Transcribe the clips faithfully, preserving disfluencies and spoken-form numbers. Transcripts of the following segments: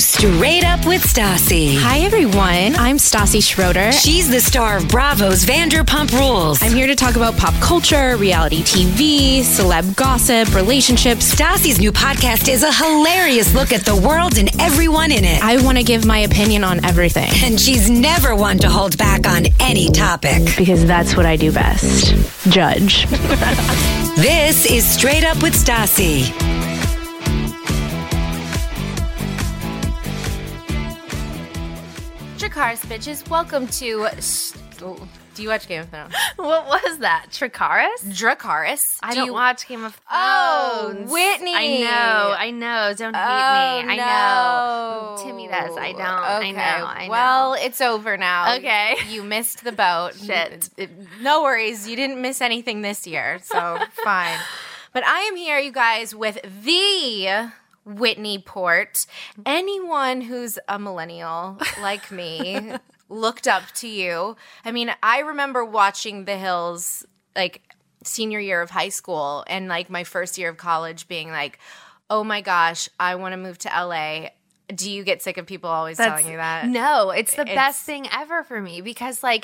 Straight Up with Stassi. Hi, everyone. I'm Stassi Schroeder. She's the star of Bravo's Vanderpump Rules. I'm here to talk about pop culture, reality T V, celeb gossip, relationships. Stassi's new podcast is a hilarious look at the world and everyone in it. I want to give my opinion on everything. And she's never one to hold back on any topic. Because that's what I do best. Judge. This is Straight Up with Stassi. Dracarys, bitches. Welcome to... Do you watch Game of Thrones? What was that? Tricaris? Dracarys. I Do don't you... watch Game of Thrones. Oh, Whitney. I know. I know. Don't hate Oh, me. I no. know. Timmy does. I don't. Okay. I know. I know. Well, it's over now. Okay. You missed the boat. Shit. It- no worries. You didn't miss anything this year, so fine. But I am here, you guys, with the... Whitney Port. Anyone who's a millennial like me looked up to you. I mean, I remember watching The Hills like senior year of high school and like my first year of college being like, oh my gosh, I want to move to L A. Do you get sick of people always That's- telling you that? No, it's the It's- best thing ever for me because, like,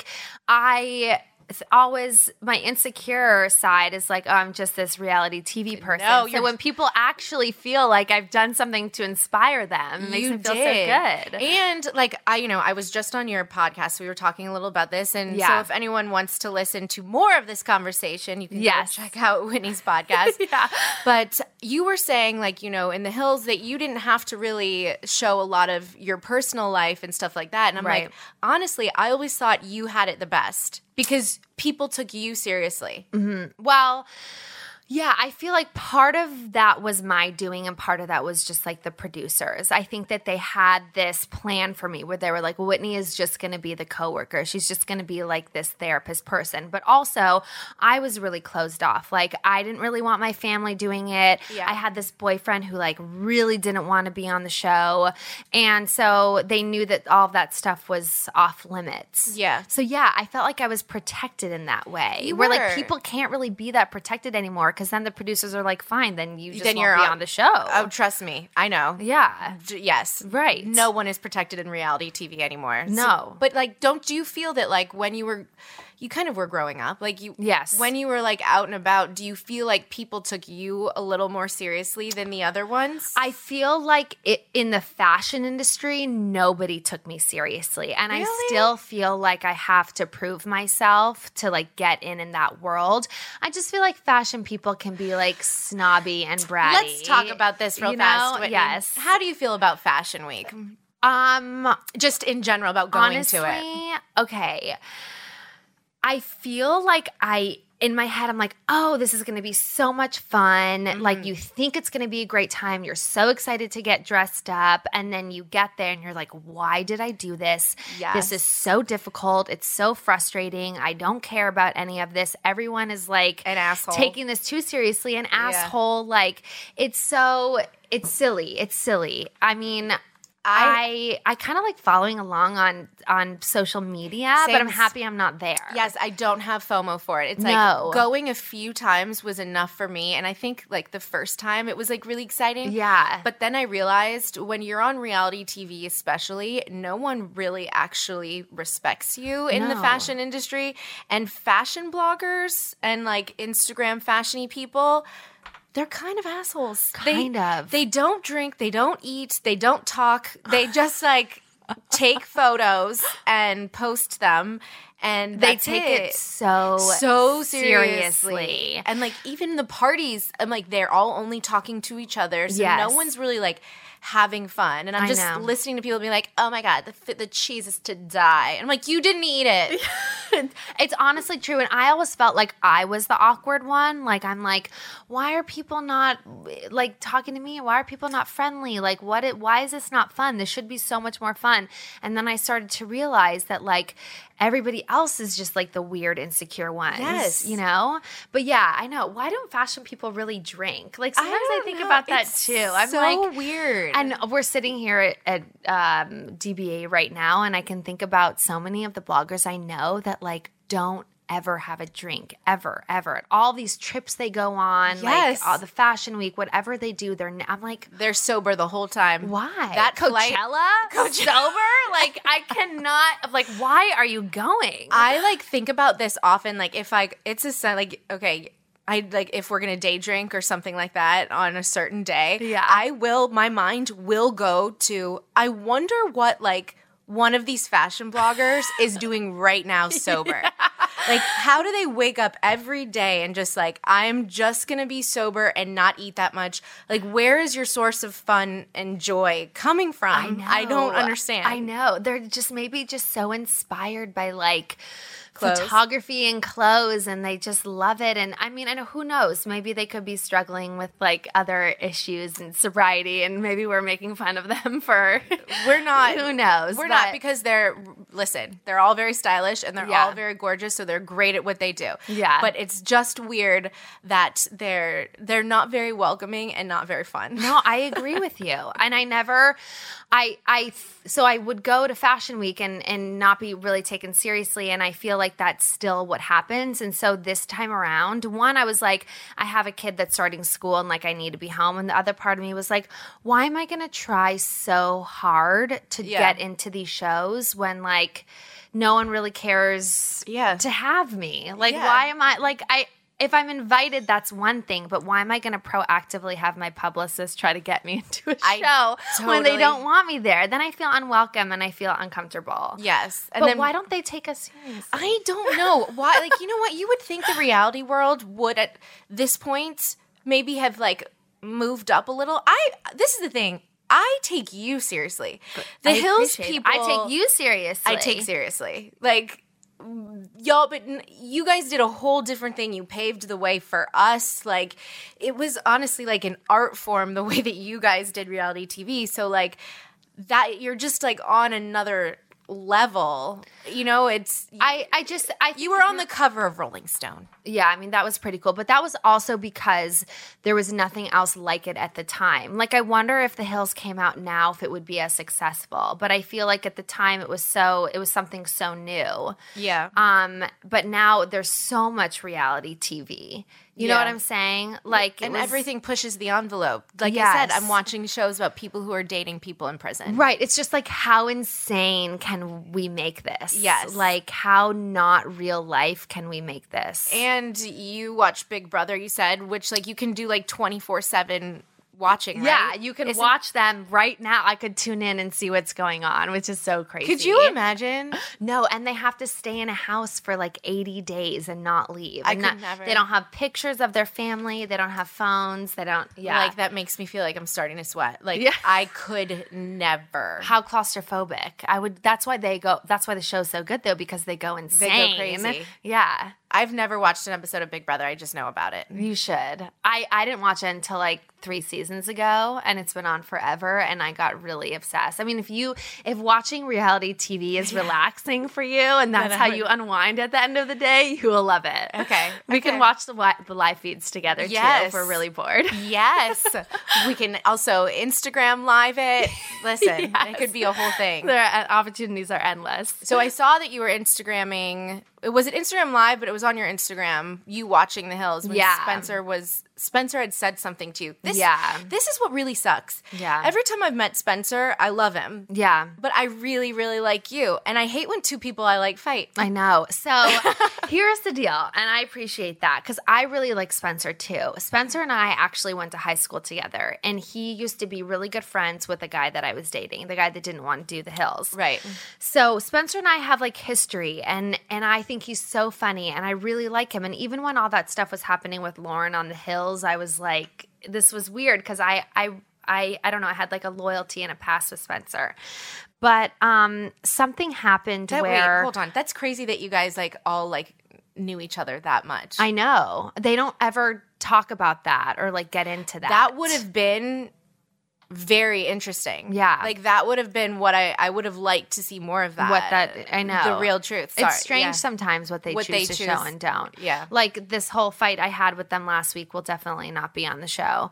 I... It's always my insecure side is like, oh, I'm just this reality T V person. No, so you're- when people actually feel like I've done something to inspire them, it makes You me feel did. so good. And like I, you know, I was just on your podcast. We were talking a little about this, and so Yeah. if anyone wants to listen to more of this conversation, you can Yes. go check out Whitney's podcast. Yeah. But you were saying, like, you know, in The Hills that you didn't have to really show a lot of your personal life and stuff like that. And I'm Right. like, honestly, I always thought you had it the best because people took you seriously. Well, yeah, I feel like part of that was my doing and part of that was just like the producers. I think that they had this plan for me where they were like, Whitney is just going to be the coworker. She's just going to be like this therapist person. But also, I was really closed off. Like, I didn't really want my family doing it. Yeah. I had this boyfriend who like really didn't want to be on the show. And so they knew that all of that stuff was off limits. Yeah. So yeah, I felt like I was protected in that way. You where were. like people can't really be that protected anymore because then the producers are like, fine, then you just Then won't you're be on- on the show. Oh, trust me, I know. yeah. D- Yes. Right. No one is protected in reality T V anymore. So- No. but like, don't do you feel that like when you were, you kind of were growing up, like you, Yes. when you were like out and about, do you feel like people took you a little more seriously than the other ones? I feel like it, in the fashion industry, nobody took me seriously. And I Really? still feel like I have to prove myself to like get in in that world. I just feel like fashion people can be like snobby and bratty. Let's talk about this real You fast. know? Whitney. Yes. How do you feel about Fashion Week? Um, Just in general about going honestly, to it. okay. I feel like I, in my head, I'm like, oh, this is going to be so much fun. Mm-hmm. Like, you think it's going to be a great time. You're so excited to get dressed up. And then you get there and you're like, why did I do this? Yes. This is so difficult. It's so frustrating. I don't care about any of this. Everyone is like An asshole. taking this too seriously. An asshole. Like, it's so, it's silly. It's silly. I mean, I I, kind of like following along on on social media, but I'm Same. happy I'm not there. Yes, I don't have FOMO for it. It's No. like going a few times was enough for me. And I think like the first time it was like really exciting. Yeah. But then I realized when you're on reality T V, especially, no one really actually respects you in the No. fashion industry. And fashion bloggers and like Instagram fashiony people, they're kind of assholes. Kind they, of. They don't drink, they don't eat, they don't talk. They just like take photos and post them. And They that's take it so so seriously. seriously. And like even the parties, I'm like they're all only talking to each other. So Yes. no one's really like having fun. And I'm I just know. listening to people be like, "Oh my god, the fi- the cheese is to die." And I'm like, "You didn't eat it." It's honestly true. And I always felt like I was the awkward one. Like, I'm like, why are people not like talking to me? Why are people not friendly? Like, what? It, why is this not fun? This should be so much more fun. And then I started to realize that like everybody else is just like the weird, insecure ones. Yes. You know? But yeah, I know. Why don't fashion people really drink? Like, sometimes I, don't think know. about that It's too. I'm so like, weird. and we're sitting here at, at um, D B A right now, and I can think about so many of the bloggers I know that like don't ever have a drink, ever, ever. All these trips they go on, Yes. like all the fashion week, whatever they do, they're. I'm like, They're sober the whole time. why? That flight- Coachella, sober? Like, I cannot. Like, why are you going? I like think about this often. Like if I, it's a sign. Like okay, I like if we're gonna day drink or something like that on a certain day. Yeah. I will. My mind will go to. I wonder what like one of these fashion bloggers is doing right now sober. Like how do they wake up every day and just like I'm just gonna be sober and not eat that much? Like where is your source of fun and joy coming from? I know. I don't understand. I know. They're just maybe just so inspired by like Clothes. photography and clothes, and they just love it. And I mean, I know, who knows? Maybe they could be struggling with like other issues and sobriety, and maybe we're making fun of them for. We're not. Who knows? We're But- not because they're listen. They're all very stylish and they're Yeah. all very gorgeous, so they're great at what they do. Yeah. But it's just weird that they're they're not very welcoming and not very fun. No, I agree with you. And I never, I, I, so I would go to Fashion Week and, and not be really taken seriously. And I feel like that's still what happens. And so this time around, one, I was like, I have a kid that's starting school and like I need to be home. And the other part of me was like, why am I going to try so hard to Yeah. get into these shows when like no one really cares Yeah. to have me? Like, Yeah. why am I, like, I, if I'm invited, that's one thing, but why am I going to proactively have my publicist try to get me into a I show when they totally- don't want me there? Then I feel unwelcome and I feel uncomfortable. Yes. And But then why don't they take us seriously? I don't know why. Like you know what? You would think the reality world would at this point maybe have like moved up a little. I. This is the thing. I take you seriously. The I Hills appreciate it. people. I take you seriously. I take seriously. Like, y'all, but n- you guys did a whole different thing. You paved the way for us. Like, it was honestly like an art form the way that you guys did reality T V. So, like, that you're just like on another level. You know, it's. I, I just, I think you were on the cover of Rolling Stone. Yeah, I mean, that was pretty cool. But that was also because there was nothing else like it at the time. Like, I wonder if The Hills came out now, if it would be as successful. But I feel like at the time it was so, it was something so new. Yeah. Um, but now there's so much reality T V. You know Yeah. what I'm saying? Like, it And was- everything pushes the envelope. Like I Yes. said, I'm watching shows about people who are dating people in prison. Right. It's just like, how insane can we make this? Yes. Like, how not real life can we make this? And you watch Big Brother, you said, which like you can do like twenty-four seven watching, yeah, right? you can Isn't- watch them right now. I could tune in and see what's going on, which is so crazy. Could you imagine? No, and they have to stay in a house for like eighty days and not leave. I And could not- never. They don't have pictures of their family. They don't have phones. They don't. Yeah. Like that makes me feel like I'm starting to sweat. Like Yeah. I could never. How claustrophobic. I would. That's why they go. That's why the show's so good though, because they go insane. crazy. Yeah. I've never watched an episode of Big Brother. I just know about it. You should. I, I didn't watch it until like three seasons ago, and it's been on forever, and I got really obsessed. I mean, if you if watching reality T V is relaxing for you, and that's Then how I would- you unwind at the end of the day, you will love it. Okay. We Okay. can watch the wi- the live feeds together too Yes. if we're really bored. Yes. We can also Instagram live it. Listen, Yes. it could be a whole thing. Their uh, opportunities are endless. So I saw that you were Instagramming. Was it Instagram Live? But it was on your Instagram. You watching The Hills when Yeah. Spencer was Spencer had said something to you. This, Yeah. This is what really sucks. Yeah. Every time I've met Spencer, I love him. Yeah. But I really, really like you, and I hate when two people I like fight. I know. So here's the deal, and I appreciate that because I really like Spencer too. Spencer and I actually went to high school together, and he used to be really good friends with the guy that I was dating, the guy that didn't want to do The Hills. Right. So Spencer and I have like history, and and I think he's so funny, and I really like him. And even when all that stuff was happening with Lauren on The Hills, I was like, this was weird because I I I I don't know, I had like a loyalty and a past with Spencer. But um, something happened That, where wait, hold on. That's crazy that you guys like all like knew each other that much. I know they don't ever talk about that or like get into that. that would have been very interesting. Yeah. Like that would have been what I I would have liked to see more of that. what that I know The real truth. Sorry. It's strange Yeah. sometimes what they What choose they to choose. show and don't. Yeah. Like this whole fight I had with them last week will definitely not be on the show.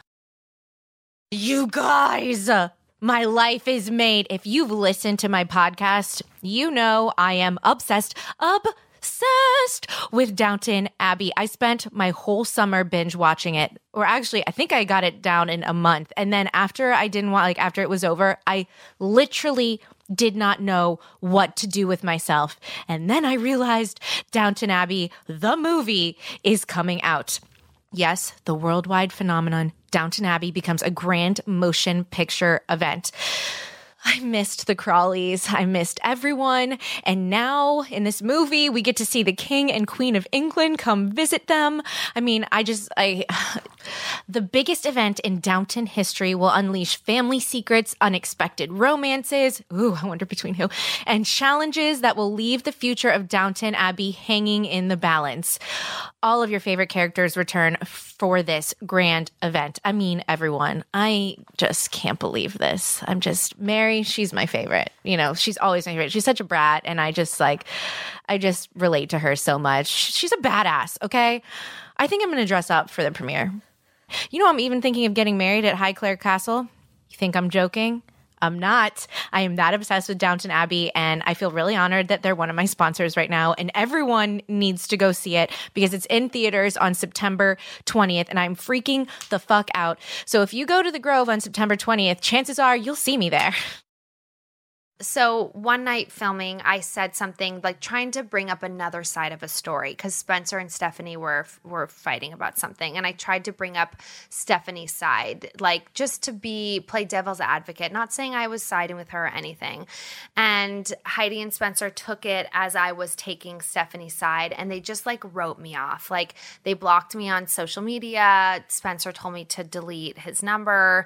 You guys, my life is made. If you've listened to my podcast, you know I am obsessed, obsessed with Downton Abbey. I spent my whole summer binge watching it. Or actually, I think I got it down in a month. And then after I didn't want, like after it was over, I literally did not know what to do with myself. And then I realized Downton Abbey, the movie, is coming out. Yes, the worldwide phenomenon, Downton Abbey, becomes a grand motion picture event. I missed the Crawleys. I missed everyone. And now in this movie, we get to see the King and Queen of England come visit them. I mean, I just, I, the biggest event in Downton history will unleash family secrets, unexpected romances, ooh, I wonder between who, and challenges that will leave the future of Downton Abbey hanging in the balance. All of your favorite characters return for this grand event. I mean, everyone. I just can't believe this. I'm just, Mary, she's my favorite. You know, she's always my favorite. She's such a brat, and I just like, I just relate to her so much. She's a badass, okay? I think I'm going to dress up for the premiere. You know, I'm even thinking of getting married at Highclere Castle. You think I'm joking? I'm not. I am that obsessed with Downton Abbey, and I feel really honored that they're one of my sponsors right now, and everyone needs to go see it because it's in theaters on September twentieth, and I'm freaking the fuck out. So if you go to the Grove on September twentieth, chances are you'll see me there. So one night filming, I said something like trying to bring up another side of a story because Spencer and Stephanie were were fighting about something, and I tried to bring up Stephanie's side, like just to be play devil's advocate, not saying I was siding with her or anything. And Heidi and Spencer took it as I was taking Stephanie's side, and they just like wrote me off. Like they blocked me on social media. Spencer told me to delete his number,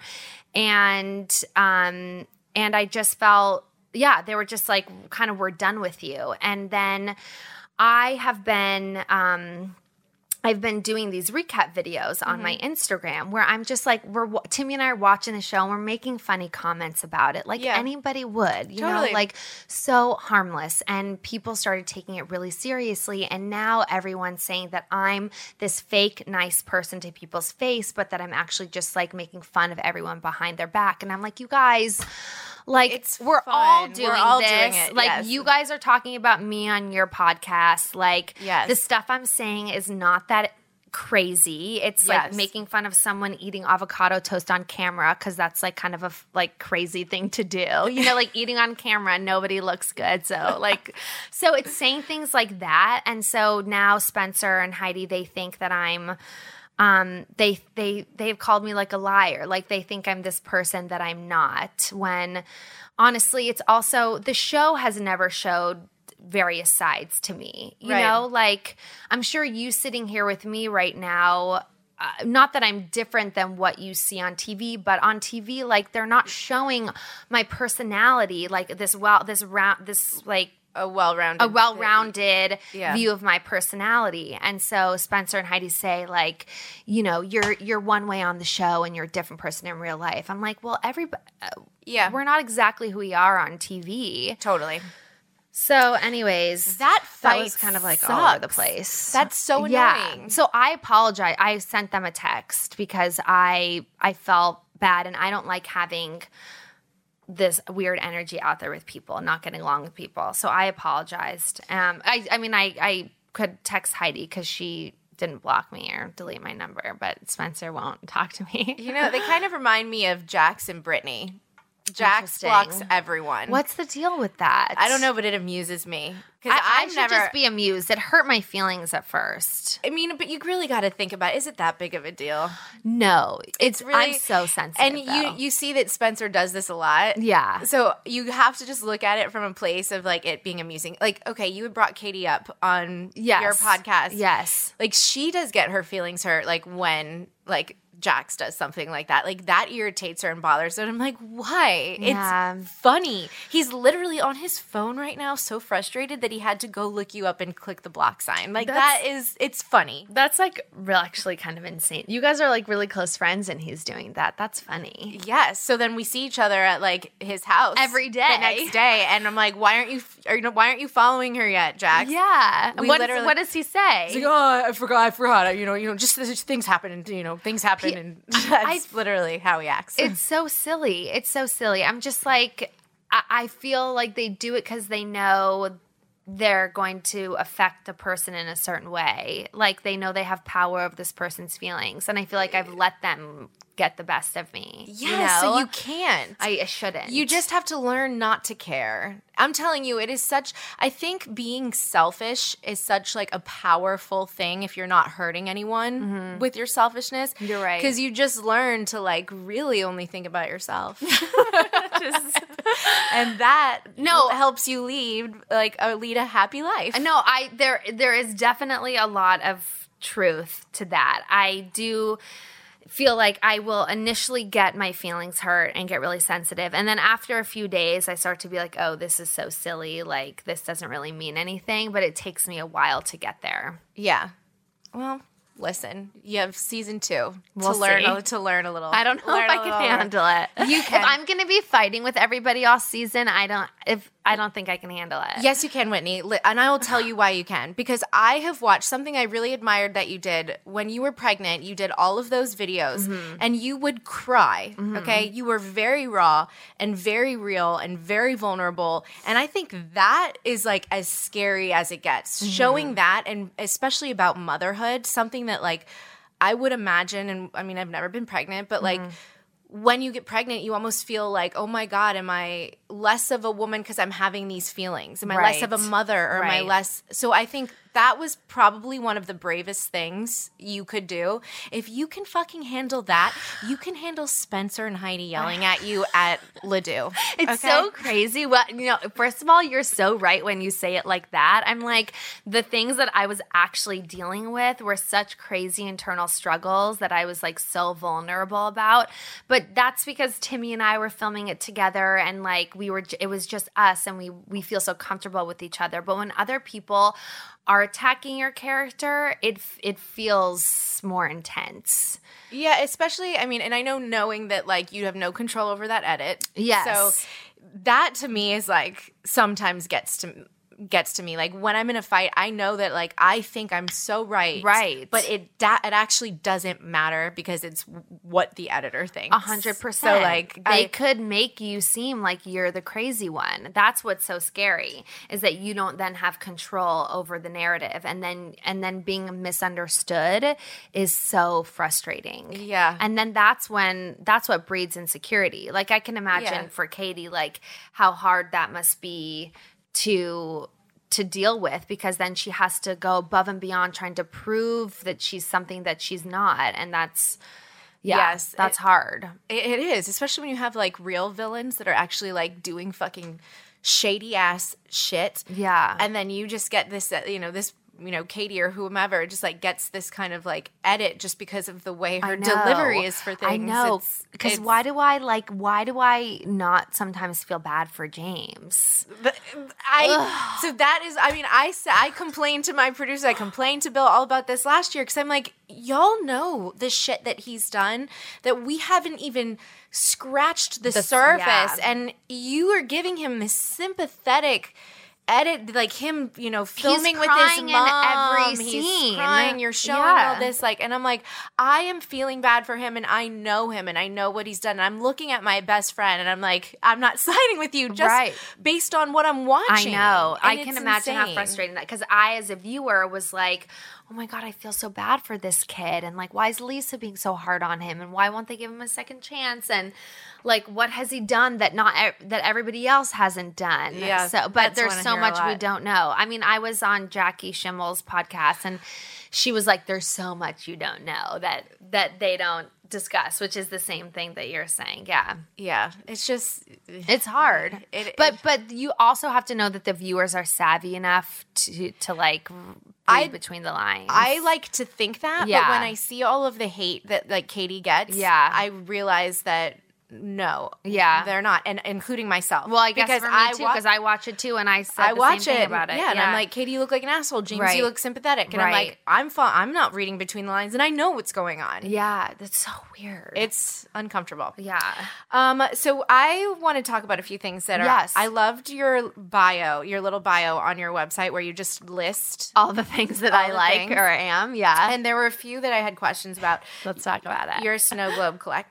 and um, and I just felt. Yeah, they were just like, kind of, we're done with you. And then I have been, um, I've been doing these recap videos on mm-hmm. my Instagram where I'm just like, we're Timmy and I are watching the show and we're making funny comments about it, like yeah. anybody would, you totally. know, like so harmless. And people started taking it really seriously. And now everyone's saying that I'm this fake nice person to people's face, but that I'm actually just like making fun of everyone behind their back. And I'm like, you guys. Like, it's we're fun. all doing we're all this. Doing it, like, yes. you guys are talking about me on your podcast. Like, yes. the stuff I'm saying is not that crazy. It's yes. like making fun of someone eating avocado toast on camera because that's like kind of a like crazy thing to do. You know, like eating on camera, nobody looks good. So like, so it's saying things like that. And so now Spencer and Heidi, they think that I'm Um, they they they've called me like a liar. Like they think I'm this person that I'm not. When honestly, it's also the show has never showed various sides to me. You right. know, like I'm sure you sitting here with me right now. Uh, not that I'm different than what you see on T V, but on T V, like they're not showing my personality, like this well, this round, this like. A well-rounded, a well-rounded yeah. view of my personality. And so Spencer and Heidi say like, you know, you're you're one way on the show and you're a different person in real life. I'm like, well, everybody, yeah, we're not exactly who we are on T V. Totally. So, anyways, that fight that was kind of like sucks. all over the place. That's so annoying. Yeah. So I apologize. I sent them a text because I I felt bad, and I don't like having this weird energy out there with people, not getting along with people. So I apologized. Um, I, I mean, I, I could text Heidi because she didn't block me or delete my number, but Spencer won't talk to me. You know, they kind of remind me of Jax and Brittany. Jax blocks everyone. What's the deal with that? I don't know, but it amuses me. I, I should never, just be amused. It hurt my feelings at first. I mean, but you really got to think about, is it that big of a deal? No. It's really. I'm so sensitive, And you, you see that Spencer does this a lot. Yeah. So you have to just look at it from a place of like it being amusing. Like, okay, you had brought Katie up on yes. your podcast. Yes. Like she does get her feelings hurt like when like Jax does something like that. Like that irritates her and bothers her. And I'm like, why? Yeah. It's funny. He's literally on his phone right now, so frustrated that he had to go look you up and click the block sign. Like That's, that is, it's funny. That's like real, actually kind of insane. You guys are like really close friends and he's doing that. That's funny. Yes. So then we see each other at like his house every day. The next day, and I'm like, why aren't you? Are you know, why aren't you following her yet, Jax? Yeah. We What, literally- is, what does he say? He's like, oh, I forgot, I forgot. You know, you know, just, just things happen, and you know, things happen, and that's I, literally how he acts. It's so silly. It's so silly. I'm just like, I, I feel like they do it because they know they're going to affect the person in a certain way. Like they know they have power of this person's feelings. And I feel like I've let them get the best of me. Yes, you know? so you can't. I, I shouldn't. You just have to learn not to care. I'm telling you, it is such, I think being selfish is such like a powerful thing if you're not hurting anyone mm-hmm. with your selfishness. You're right. Because you just learn to like really only think about yourself. just, and that no helps you lead like a lead a happy life. No, I there there is definitely a lot of truth to that. I do feel like I will initially get my feelings hurt and get really sensitive. And then after a few days, I start to be like, oh, this is so silly. Like, this doesn't really mean anything. But it takes me a while to get there. Yeah. Well, listen, you have season two we'll to learn see. a, to learn a little. I don't know if I can handle it. You can. If I'm going to be fighting with everybody all season, I don't. If I don't think I can handle it. Yes, you can, Whitney. And I will tell you why you can. Because I have watched something I really admired that you did when you were pregnant. You did all of those videos mm-hmm. and you would cry, mm-hmm. okay? You were very raw and very real and very vulnerable. And I think that is like as scary as it gets. Mm-hmm. Showing that, and especially about motherhood, something that like I would imagine, and I mean, I've never been pregnant, but like mm-hmm. when you get pregnant, you almost feel like, oh my God, am I less of a woman because I'm having these feelings? Am I right. less of a mother or right. am I less? So I think that was probably one of the bravest things you could do. If you can fucking handle that, you can handle Spencer and Heidi yelling at you at Ledoux. It's okay? so crazy. Well, you know, first of all, you're so right when you say it like that. I'm like, the things that I was actually dealing with were such crazy internal struggles that I was like so vulnerable about. But that's because Timmy and I were filming it together, and like we were, it was just us, and we we feel so comfortable with each other. But when other people are attacking your character, it it feels more intense. Yeah, especially, I mean, and I know knowing that like you have no control over that edit. Yes. So that to me is like sometimes gets to gets to me. Like when I'm in a fight, I know that like I think I'm so right. Right. But it da- it actually doesn't matter because it's what the editor thinks. A hundred percent. So like they I, could make you seem like you're the crazy one. That's what's so scary, is that you don't then have control over the narrative, and then and then being misunderstood is so frustrating. Yeah. And then that's when that's what breeds insecurity. Like I can imagine Yeah. for Katie, like how hard that must be to to deal with, because then she has to go above and beyond trying to prove that she's something that she's not, and that's yeah, Yes, that's it- hard. It, it is, especially when you have like real villains that are actually like doing fucking shady ass shit. Yeah. And then you just get this, uh, you know, this, you know, Katie or whomever just like gets this kind of like edit just because of the way her I know. delivery is for things. I know. It's- Because it's- why do I like? Why do I not sometimes feel bad for James? The- I so that is I mean I sa- I complained to my producer, I complained to Bill all about this last year because I'm like, y'all know the shit that he's done that we haven't even scratched the, The- surface, yeah. and you are giving him this sympathetic edit, like him, you know, filming with his crying in mom. every He's scene. crying. You're showing Yeah. all this, like, and I'm like, I am feeling bad for him, and I know him, and I know what he's done. And I'm looking at my best friend, and I'm like, I'm not siding with you just Right. based on what I'm watching. I know. And I it's can imagine how insane. frustrating that, because I, as a viewer, was like, oh my God, I feel so bad for this kid. And like, why is Lisa being so hard on him? And why won't they give him a second chance? And like, what has he done that not e- that everybody else hasn't done? Yeah, So, but that's there's what I so hear a much we lot. don't know. I mean, I was on Jackie Schimmel's podcast, and she was like, there's so much you don't know that that they don't discuss, which is the same thing that you're saying. Yeah. Yeah, it's just It's hard. It- but it- but you also have to know that the viewers are savvy enough to to like read I- between the lines. I like to think that, Yeah. but when I see all of the hate that like Katie gets, Yeah. I realize that no, Yeah. they're not, and including myself. Well, I guess because for me I too, wa- because I watch it too, and I said I the watch same it thing about it. Yeah, and I'm like, Katie, you look like an asshole. James, Right. you look sympathetic, and I'm Right. like, I'm fine. I'm not reading between the lines, and I know what's going on. yeah, that's so weird. It's uncomfortable. yeah. Um, so I want to talk about a few things that are. Yes. I loved your bio, your little bio on your website where you just list. All the things that All I the like things. or am. Yeah. And there were a few that I had questions about. let's talk about it. You're a snow globe collector.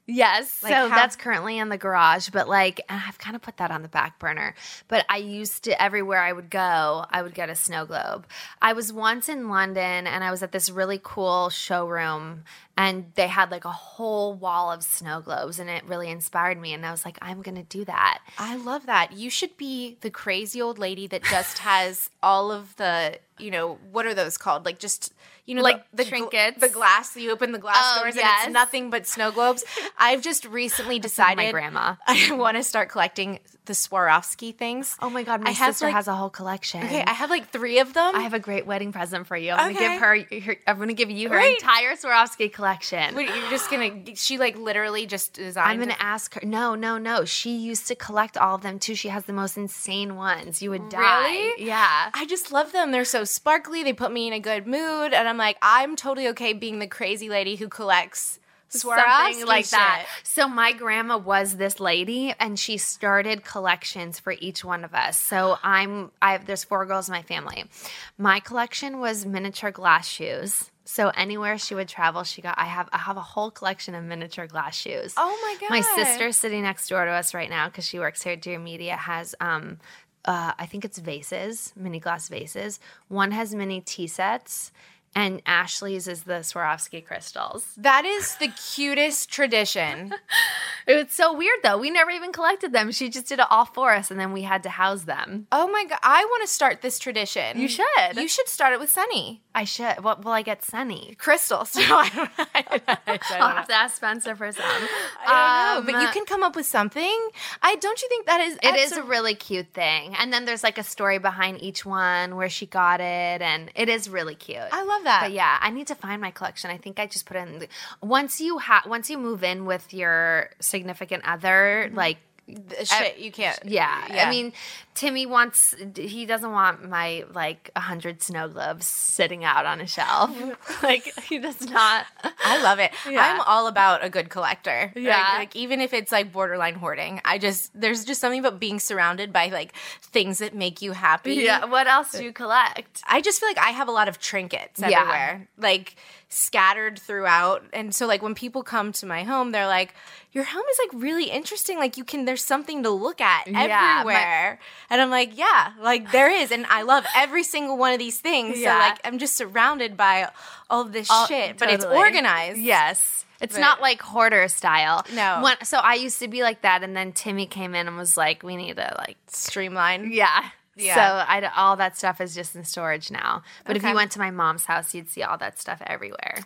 Yes. Like so how- that's currently in the garage, but like, and I've kind of put that on the back burner. But I used to, everywhere I would go, I would get a snow globe. I was once in London and I was at this really cool showroom and they had like a whole wall of snow globes and it really inspired me. And I was like, I'm going to do that. I love that. You should be the crazy old lady that just has all of the, you know, what are those called? Like just, you know, Like the, the trinkets? Gl- the glass, you open the glass Oh, doors yes. and it's nothing but snow globes. I've just recently Like decided my grandma. I want to start collecting the Swarovski things. Oh my God, my I have, sister like- has a whole collection. Okay, I have like three of them. I have a great wedding present for you. I'm Okay. gonna give her, her I'm gonna give you her Wait. entire Swarovski collection. Wait, you're just gonna, she like literally just designed. I'm gonna ask her. No, no, no. She used to collect all of them too. She has the most insane ones. You would die. Really? Yeah. I just love them. They're so sparkly. They put me in a good mood. And I'm like, I'm totally okay being the crazy lady who collects Swarovski Something like that. shit. So my grandma was this lady, and she started collections for each one of us. So I'm, I have, there's four girls in my family. My collection was miniature glass shoes. So anywhere she would travel, she got. I have, I have a whole collection of miniature glass shoes. Oh my God. My sister sitting next door to us right now because she works here at Dear Media has. Um, uh, I think it's vases, mini glass vases. One has mini tea sets. And Ashley's is the Swarovski crystals. That is the cutest tradition. It was so weird, though. We never even collected them. She just did it all for us, and then we had to house them. Oh my God. I want to start this tradition. You should. You should start it with Sunny. I should. What will I get Sunny? Crystals. No, I don't, I don't, I don't I'll know. have to ask Spencer for some. I don't know, Um, but you can come up with something. I don't you think that is It is that's a really cute thing. And then there's like a story behind each one where she got it, and it is really cute. I love that. But yeah, I need to find my collection. I think I just put it in. The, once you ha- once you move in with your significant other, like The shit you can't. yeah. Yeah. I mean, Timmy wants. He doesn't want my like a hundred snow globes sitting out on a shelf. Like he does not. I love it. Yeah. I'm all about a good collector. Yeah. Like, like even if it's like borderline hoarding, I just there's just something about being surrounded by like things that make you happy. Yeah. What else do you collect? I just feel like I have a lot of trinkets Yeah. everywhere, like scattered throughout. And so like when people come to my home, they're like, your home is like really interesting. Like you can, there's something to look at Yeah, everywhere. And I'm like, yeah, like there is. And I love every single one of these things. Yeah. So like I'm just surrounded by all of this All- shit, but it's totally. organized. Yes. It's But- not like hoarder style. No. When, so I used to be like that, and then Timmy came in and was like, "We need to like, Streamline. yeah." Yeah. So I, all that stuff is just in storage now. But if Okay. you went to my mom's house, you'd see all that stuff everywhere.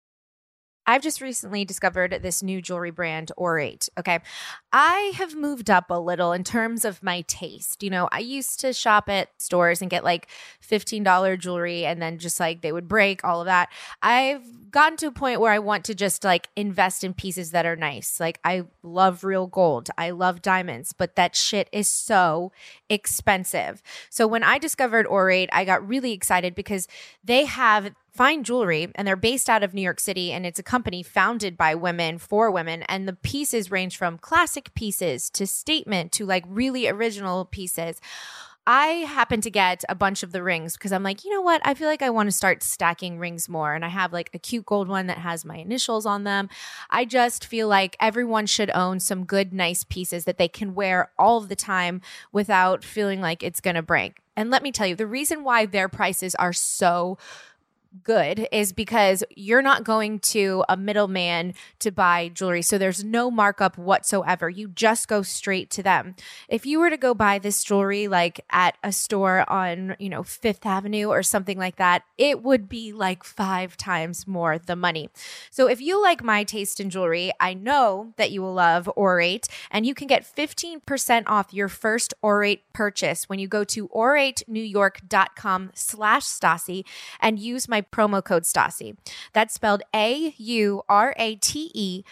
I've just recently discovered this new jewelry brand, Orate. Okay. I have moved up a little in terms of my taste. You know, I used to shop at stores and get like fifteen dollars jewelry and then just like they would break, all of that. I've gotten to a point where I want to just like invest in pieces that are nice. Like I love real gold. I love diamonds, but that shit is so expensive. So when I discovered Orate, I got really excited because they have fine jewelry and they're based out of New York City, and it's a company founded by women for women, and the pieces range from classic pieces to statement to like really original pieces. I happen to get a bunch of the rings because I'm like, you know what? I feel like I want to start stacking rings more. And I have like a cute gold one that has my initials on them. I just feel like everyone should own some good, nice pieces that they can wear all of the time without feeling like it's going to break. And let me tell you, the reason why their prices are so good is because you're not going to a middleman to buy jewelry. So there's no markup whatsoever. You just go straight to them. If you were to go buy this jewelry like at a store on, you know, Fifth Avenue or something like that, it would be like five times more the money. So if you like my taste in jewelry, I know that you will love Orate, and you can get fifteen percent off your first Orate purchase when you go to oratenewyork.com slash Stassi and use my promo code Stassi. That's spelled A U R A T E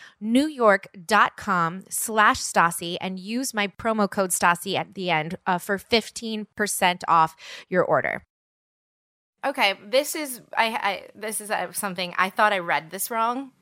newyork.com slash Stassi, and use my promo code Stassi at the end uh, for fifteen percent off your order. Okay, this is I, I this is uh, something I thought I read this wrong.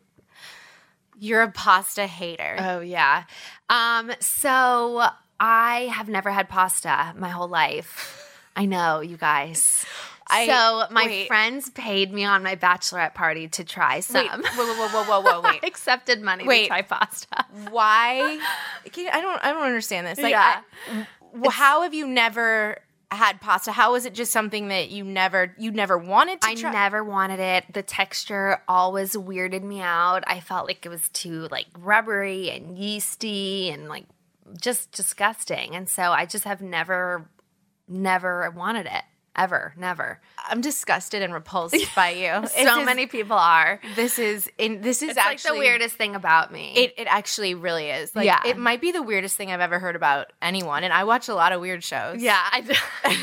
You're a pasta hater. Oh yeah. Um, so I have never had pasta my whole life. I know, you guys. I, so my wait. friends paid me on my bachelorette party to try some. Wait, whoa, whoa, whoa, whoa, whoa, wait. I accepted money Wait. to try pasta. Why? Can- I don't. I don't understand this. Like, Yeah. I, w- how have you never had pasta? How is it just something that you never, you never wanted to I try? never wanted it. The texture always weirded me out. I felt like it was too like rubbery and yeasty and like just disgusting. And so I just have never, never wanted it. Ever. Never. I'm disgusted and repulsed by you. So This is- many people are. This is in. This is It's actually like the weirdest thing about me. It it actually really is. Like, Yeah. it might be the weirdest thing I've ever heard about anyone. And I watch a lot of weird shows. yeah. I,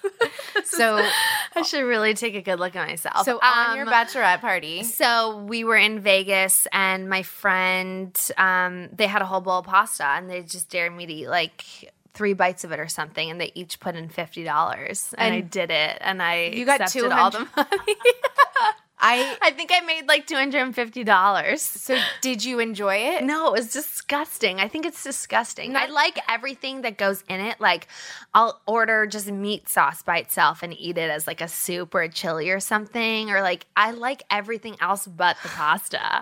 So I should really take a good look at myself. so on your Um, bachelorette party, So we were in Vegas, and my friend, um, they had a whole bowl of pasta, and they just dared me to eat like three bites of it or something, and they each put in fifty dollars, and, And I did it, and I you got accepted all the money. I I think I made like two hundred and fifty dollars. so did you enjoy it? No, it was disgusting. I think it's disgusting. Not- I like everything that goes in it. Like, I'll order just meat sauce by itself and eat it as like a soup or a chili or something. Or like, I like everything else but the pasta.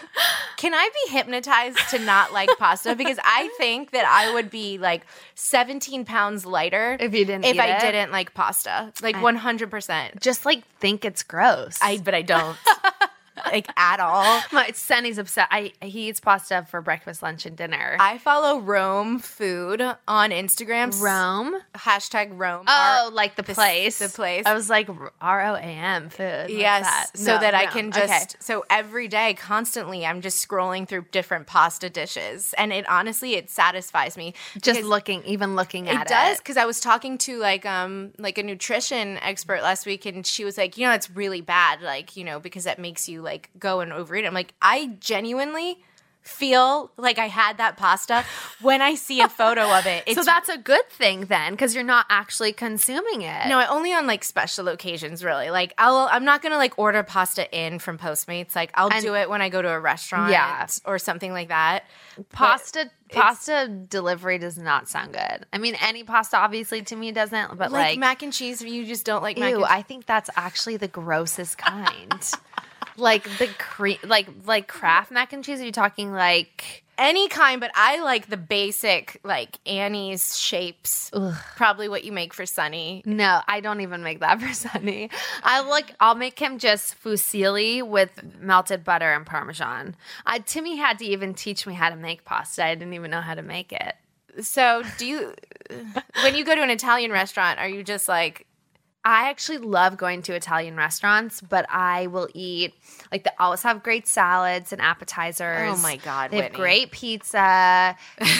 Can I be hypnotized to not like pasta? Because I think that I would be like seventeen pounds lighter If you didn't if eat I it? didn't like pasta. Like one hundred percent. Just like think it's gross. I but I don't like at all. My Sonny's upset. I he eats pasta for breakfast, lunch, and dinner. I follow Rome Food on Instagram. Rome. Hashtag Rome. Oh, R- like the the s- place. the place. I was like R O A M food. What's Yes, that? so No, that I Rome. can Okay. just so every day, constantly, I'm just scrolling through different pasta dishes, and it honestly it satisfies me. just because looking, even looking at It it. does because I was talking to like um like a nutrition expert last week, and she was like, you know, it's really bad, like you know, because that makes you like go and overeat. I'm like, I genuinely feel like I had that pasta when I see a photo of it. It's So that's a good thing then, because you're not actually consuming it. No, only on like special occasions, really. Like I'll, I'm not gonna like order pasta in from Postmates. Like I'll And- do it when I go to a restaurant, Yeah. or something like that. pasta pasta delivery does not sound good. I mean, any pasta obviously to me doesn't, but Like, like, mac and cheese, you just don't like mac ew, and I think that's actually the grossest kind. Like the cream, like like Kraft mac and cheese. Are you talking like? any kind, but I like the basic like Annie's shapes. Probably what you make for Sunny. No, I don't even make that for Sunny. I like I'll make him just fusilli with melted butter and Parmesan. I, Timmy had to even teach me how to make pasta. I didn't even know how to make it. So do you when you go to an Italian restaurant, are you just like I actually love going to Italian restaurants, but I will eat like they always have great salads and appetizers. Oh my God, they have Whitney. great pizza,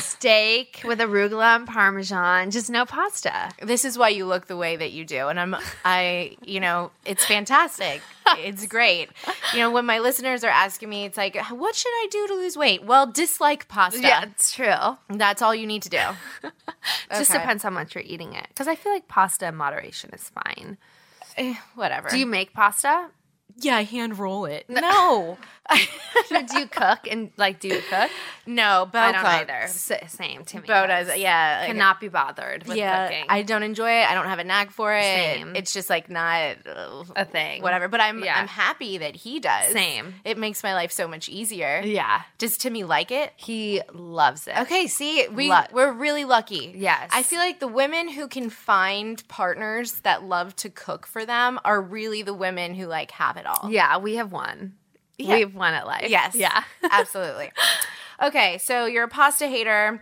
steak with arugula and Parmesan, just no pasta. this is why you look the way that you do, and I'm I you know it's fantastic. It's great. You know, when my listeners are asking me, it's like, what should I do to lose weight? Well, dislike pasta. Yeah, it's true. That's all you need to do. Just Okay. depends how much you're eating it. Because I feel like pasta in moderation is fine. Eh, whatever. Do you make pasta? Yeah, I hand roll it. No. Do you cook and like do you cook? No, Bo I don't cooks. either. S- same to me. Bo does. Yeah. like- Cannot be bothered with yeah, cooking. I don't enjoy it. I don't have a knack for it. Same. It's just like not uh, A thing. Whatever. But I'm Yeah. I'm happy that he does. Same. It makes my life so much easier. Yeah. Does Timmy like it? He loves it. Okay, see, we Lo- we're really lucky. Yes. I feel like the women who can find partners that love to cook for them are really the women who like have it all. Yeah, we have won. Yeah. We've won at life. Yes. Yeah. Absolutely. Okay, so you're a pasta hater,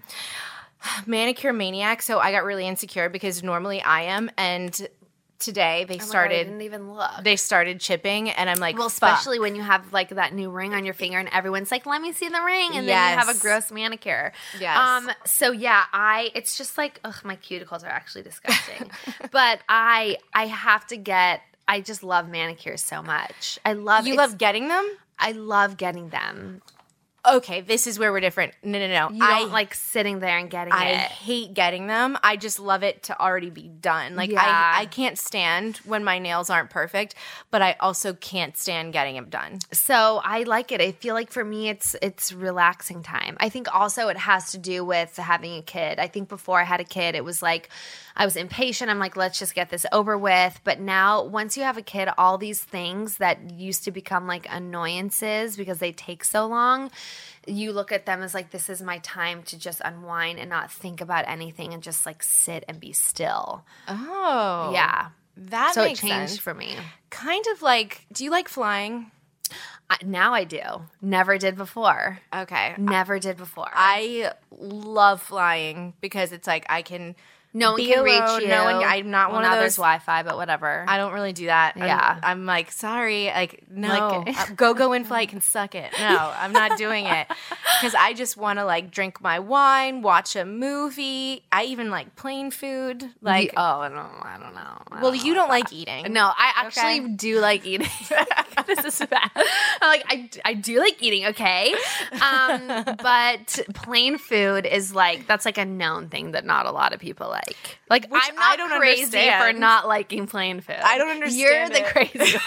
manicure maniac. So I got really insecure because normally I am, and today they Oh my God, I started didn't even look. they started chipping, and I'm like, well, fuck. especially when you have like that new ring on your finger and everyone's like, let me see the ring. And then you have Yes. a gross manicure. Yes. Um, so yeah, I, it's just like, ugh, my cuticles are actually disgusting. But I, I have to get, I just love manicures so much. I love You it's- love getting them? I love getting them. Okay, this is where we're different. No, no, no. You I don't like sitting there and getting I it. hate getting them. I just love it to already be done. Like Yeah. I, I can't stand when my nails aren't perfect, but I also can't stand getting them done. So I like it. I feel like for me, it's it's relaxing time. I think also it has to do with having a kid. I think before I had a kid, it was like I was impatient. I'm like, let's just get this over with. But now, once you have a kid, all these things that used to become like annoyances because they take so long, you look at them as like, this is my time to just unwind and not think about anything and just like sit and be still. Oh. Yeah. That So it makes changed sense. for me. Kind of like, do you like flying? I, now I do. Never did before. Okay. Never did before. I love flying because it's like I can no one be can reach alone. you. No one, I'm not well, one now of there's those. Wi-Fi, but whatever. I don't really do that. I'm- Yeah. I'm, like, sorry. Like, no. Like- Uh, Go-Go in flight can suck it. No, I'm not doing it. Because I just want to, like, drink my wine, watch a movie. I even like plain food. Like, oh, I don't, I don't know. I well, don't you know. don't like eating. No, I actually Okay. do like eating. This is bad. I'm like, I, I do like eating, okay? Um, but plain food is like, that's like a known thing that not a lot of people like. Like, Which I'm not I don't crazy understand. for not liking plain food. I don't understand You're the it. crazy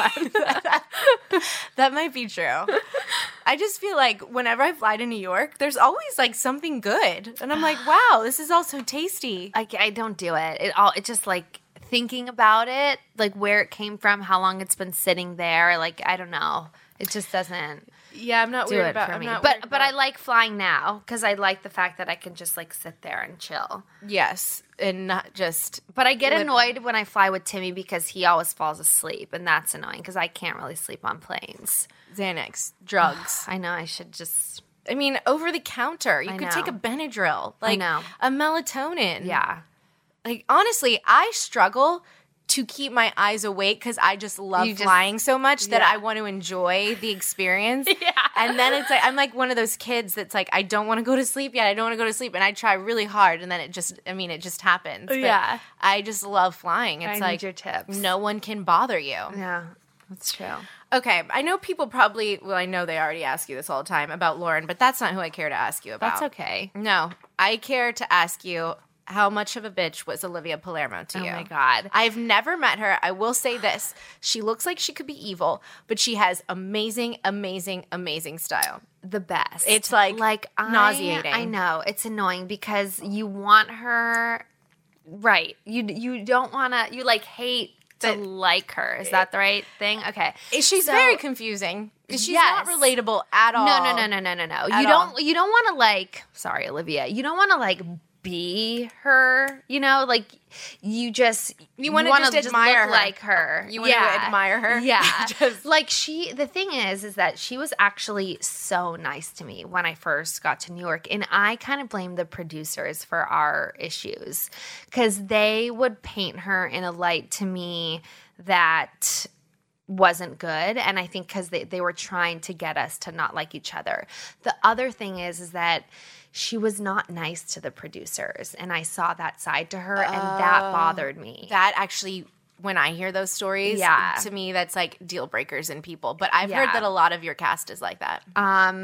one. That might be true. I just feel like whenever I fly to New York, there's always like something good. And I'm like, wow, this is all so tasty. I, I don't do it. It all, it just like thinking about it, like where it came from, how long it's been sitting there. Like, I don't know. It just doesn't Yeah, I'm not do weird it about for I'm me. not But weird but I about- like flying now because I like the fact that I can just like sit there and chill. Yes, and not just But I get Lit- annoyed when I fly with Timmy because he always falls asleep, and that's annoying because I can't really sleep on planes. Xanax, drugs. I know I should just I mean, over the counter. You I could know. take a Benadryl, like know. a melatonin. yeah. Like honestly, I struggle to keep my eyes awake because I just love You just- flying so much that Yeah. I want to enjoy the experience. Yeah. And then it's like I'm like one of those kids that's like I don't want to go to sleep yet. I don't want to go to sleep, and I try really hard, and then it just I mean it just happens. But Yeah. I just love flying. It's I need like your tips. no one can bother you. Yeah, that's true. Okay, I know people probably well I know they already ask you this all the time about Lauren, but that's not who I care to ask you about. That's okay. No, I care to ask you how much of a bitch was Olivia Palermo to Oh you? my God. I've never met her. I will say this. She looks like she could be evil, but she has amazing, amazing, amazing style. The best. It's, like, like I- nauseating. I know it's annoying because you want her, right? You you don't want to. You like hate to That- like her. Is that the right thing? Okay. She's So- very confusing. She's Yes. not relatable at all. No, no, no, no, no, no, no. At You all. don't. You don't want to like. Sorry, Olivia. You don't want to like be her. You know, like you just You wanna wanna just admire look her. like her. You wanna admire her? Yeah. Just- like she. The thing is, is that she was actually so nice to me when I first got to New York, and I kind of blame the producers for our issues because they would paint her in a light to me that wasn't good, and I think because they, they were trying to get us to not like each other. The other thing is is that she was not nice to the producers, and I saw that side to her, and that bothered me. That actually, when I hear those stories, Yeah. to me, that's like deal breakers in people. But I've Yeah. heard that a lot of your cast is like that. Um,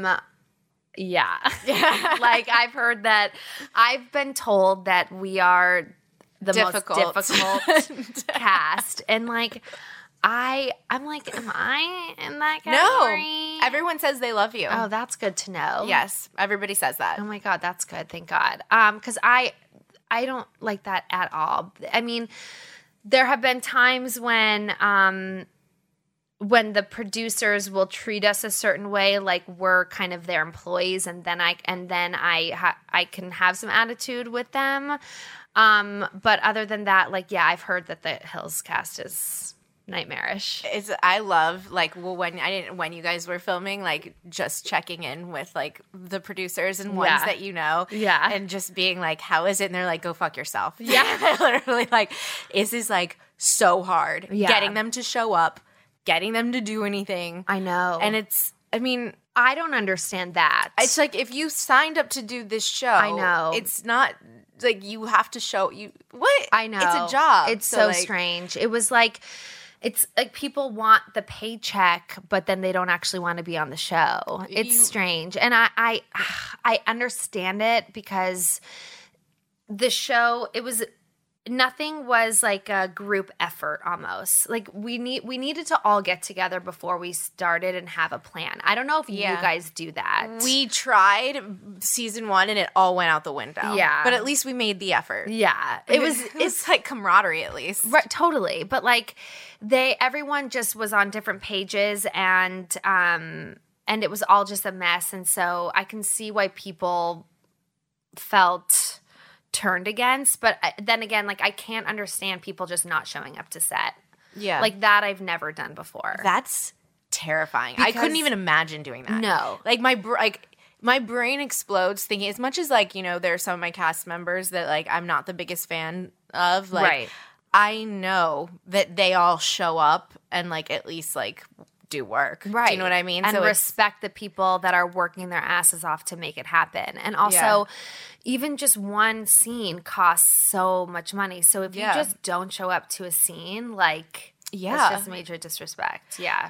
yeah. Like I've heard that I've been told that we are the Difficult. most difficult cast, and like I, I'm like, am I in that category? No, everyone says they love you. Oh, that's good to know. Yes, everybody says that. Oh my God, that's good. Thank God. Um, because I, I don't like that at all. I mean, there have been times when, um, when the producers will treat us a certain way, like we're kind of their employees, and then I, and then I, ha- I can have some attitude with them. Um, but other than that, like, yeah, I've heard that the Hills cast is nightmarish. It's I love like well when I didn't when you guys were filming like just checking in with like the producers and ones Yeah. that you know Yeah. and just being like how is it and they're like go fuck yourself yeah literally like this is like so hard Yeah. getting them to show up getting them to do anything I know. and it's I mean I don't understand that. it's like if you signed up to do this show I know. it's not like you have to show you what I know. it's a job It's so, like, strange. It was like it's like people want the paycheck, but then they don't actually want to be on the show. It's You- strange. And I, I I understand it because the show, it was nothing was like a group effort almost. Like we need we needed to all get together before we started and have a plan. I don't know if Yeah. you guys do that. We tried season one and it all went out the window. Yeah. But at least we made the effort. yeah. It was It was like camaraderie at least. Right, totally. But like they everyone just was on different pages and um and it was all just a mess. And so I can see why people felt turned against. But I- then again, like I can't understand people just not showing up to set. Yeah. Like that I've never done before. That's terrifying. I couldn't Because- even imagine doing that. No. Like my br- like my brain explodes thinking as much as like, you know, there are some of my cast members that like I'm not the biggest fan of. Like Right. I know that they all show up and like at least like do work. Right. Do you know what I mean? And So it's- respect the people that are working their asses off to make it happen. And also, Yeah. even just one scene costs so much money. So if Yeah. you just don't show up to a scene, like, Yeah. it's just major disrespect. Yeah.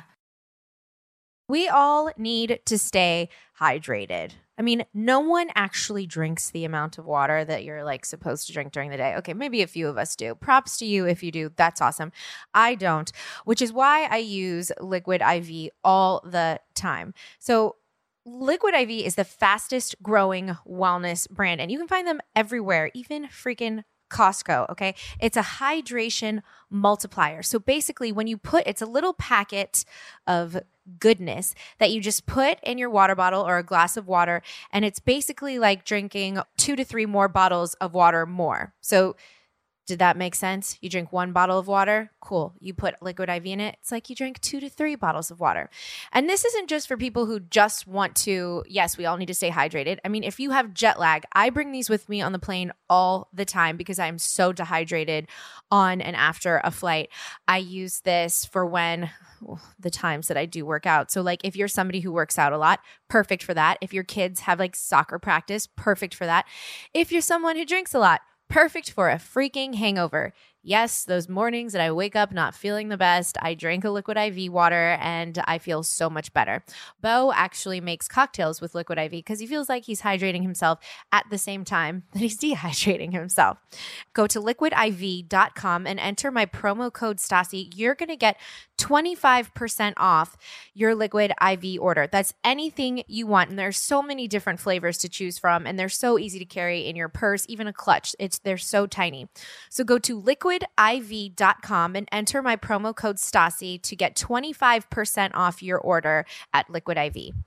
We all need to stay hydrated. I mean, no one actually drinks the amount of water that you're like supposed to drink during the day. Okay, maybe a few of us do. Props to you if you do. That's awesome. I don't, which is why I use Liquid I V all the time. So Liquid I V is the fastest growing wellness brand, and you can find them everywhere, even freaking Costco, okay? It's a hydration multiplier. So basically, when you put, it's a little packet of goodness that you just put in your water bottle or a glass of water, and it's basically like drinking two to three more bottles of water more. So did that make sense? You drink one bottle of water, cool. You put Liquid I V in it, it's like you drink two to three bottles of water. And this isn't just for people who just want to, yes, we all need to stay hydrated. I mean, if you have jet lag, I bring these with me on the plane all the time because I'm so dehydrated on and after a flight. I use this for when well, the times that I do work out. So like if you're somebody who works out a lot, perfect for that. If your kids have like soccer practice, perfect for that. If you're someone who drinks a lot, perfect for a freaking hangover. Yes, those mornings that I wake up not feeling the best, I drink a Liquid I V water and I feel so much better. Bo actually makes cocktails with Liquid I V because he feels like he's hydrating himself at the same time that he's dehydrating himself. Go to liquid I V dot com and enter my promo code Stassi. You're going to get twenty-five percent off your Liquid I V order. That's anything you want. And there's so many different flavors to choose from, and they're so easy to carry in your purse, even a clutch. It's they're so tiny. So go to liquid I V dot com and enter my promo code Stassi to get twenty-five percent off your order at Liquid I V.